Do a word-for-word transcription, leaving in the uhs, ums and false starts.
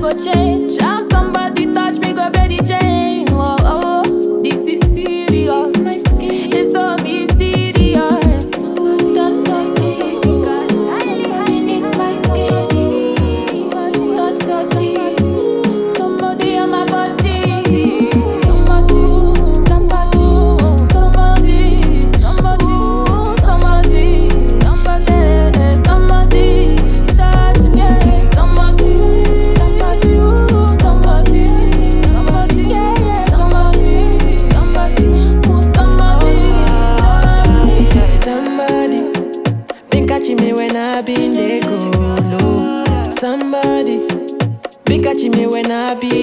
go change. Have somebody touch me, go break the chain. Whoa, oh, this is serious. It's so mysterious. Touch so deep. Somebody needs my skin. Touch so deep. Somebody on my body. Somebody, somebody, somebody, somebody, somebody, somebody, somebody, touch me. Somebody, somebody, somebody, somebody, yeah, yeah, somebody, somebody, ooh, somebody, touch me. Somebody been catching me when I been they go low. Somebody been catching me when I be